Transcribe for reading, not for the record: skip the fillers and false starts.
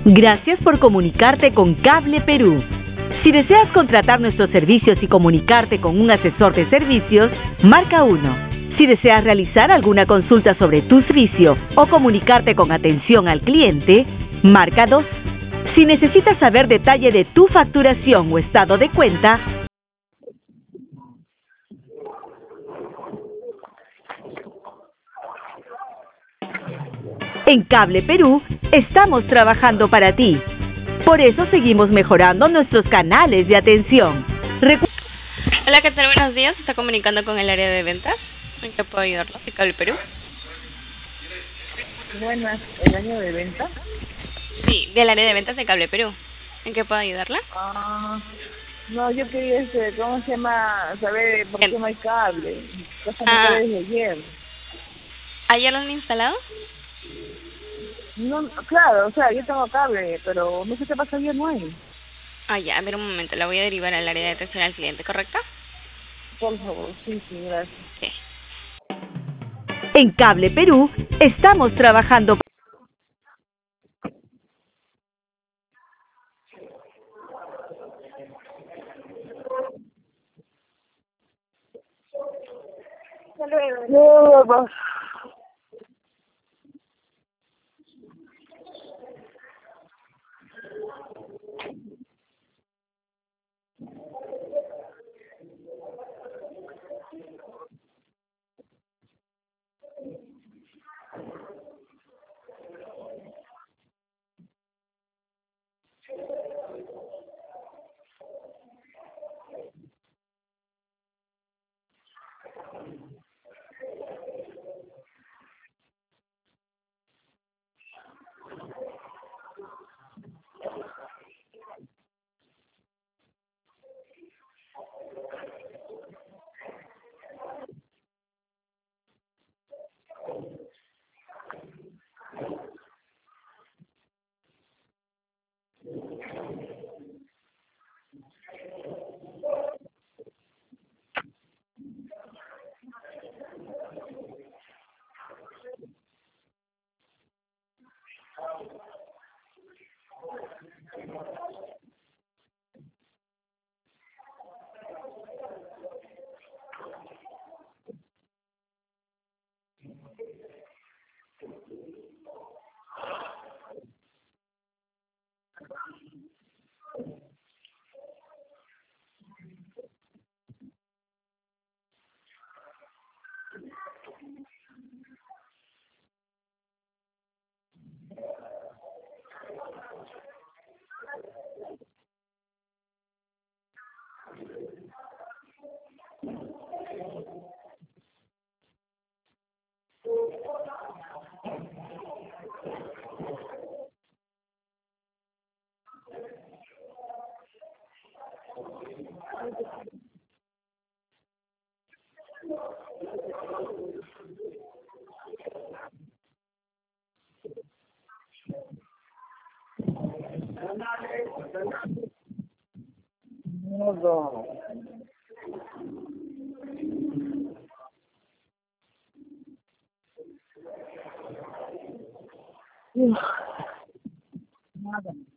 Gracias por comunicarte con Cable Perú. Si deseas contratar nuestros servicios y comunicarte con un asesor de servicios, marca 1. Si deseas realizar alguna consulta sobre tu servicio o comunicarte con atención al cliente, marca 2. Si necesitas saber detalle de tu facturación o estado de cuenta, en Cable Perú estamos trabajando para ti. Por eso seguimos mejorando nuestros canales de atención. Hola, ¿qué tal? Buenos días. Se está comunicando con el área de ventas. ¿En qué puedo ayudarlo? ¿De Cable Perú? Buenas, ¿el año de venta? Sí, del área de ventas de Cable Perú. ¿En qué puedo ayudarla? No, yo quería, ¿cómo se llama? Saber por qué no hay cable. Cosa me desde ayer. ¿Ayer lo han instalado? No, claro, o sea, yo tengo cable, pero no sé qué pasa, ayer no hay. Ya, a ver un momento. La voy a derivar al área de atención al cliente, ¿correcto? Por favor, sí, gracias. Sí. En Cable Perú estamos trabajando. No, Nada.